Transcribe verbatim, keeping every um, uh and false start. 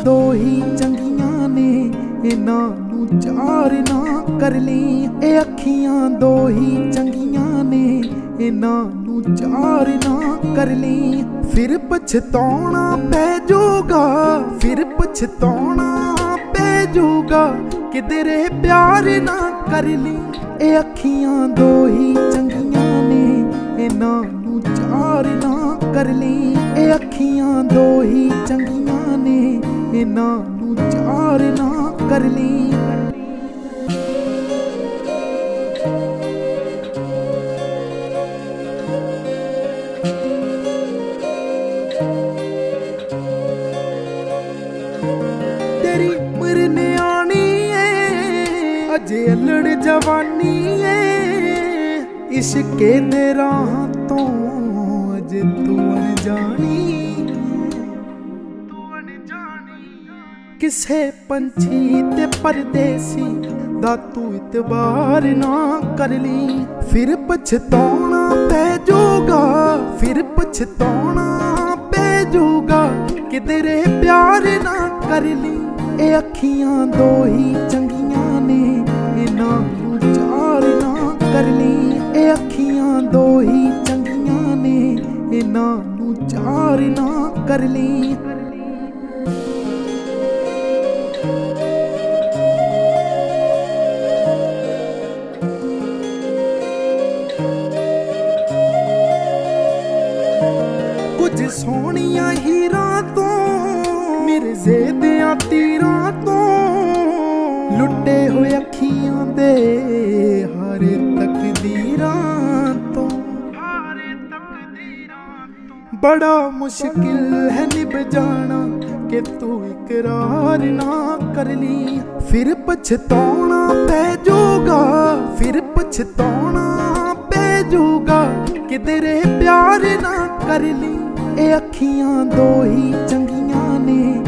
दो ही चंगियां ने, इन्हां नू चार ना कर ली। ए अखियां दो ही चंगियां ने, इन्हां नू चार ना कर ली। फिर पछताना पै जूगा, फिर पछताना पै जूगा, किधरे प्यार ना कर ली। ए अखियां दो ही चंगियां ने, इन्हां नू चार ना कर ली। ए अखियां दो ही चंगियां ने, इन्हां नू चार ना कर ली। तेरी उम्र न्याणी है, अजे अल्लड़ जवानी है। इश्के दे राह तो अजे तू अनजानी, किसे पंछी ते परदेसी दा तू इतबार ना कर ली। फिर पछताना पै जूगा, फिर पछताना पै जूगा, किधरे प्यार ना कर ली। ए अखियां दो ही चंगियां ने, इन्हां नू चार ना कर ली। ए अखियां दो ही चंगियां ने, इन्हां नू चार ना कर ली। कुछ सोहणियां हीरां तो मिर्जे दियां तीरां तो, लुटे हुए अखियां दे हारे तकदीरां तो। बड़ा मुश्किल है निभ जाना कि तू इकरार ना कर ली। फिर पछताना पै जूगा, फिर पछताना पै जूगा, किधरे प्यार ना कर ली। ए अखियां दो ही चंगियां ने,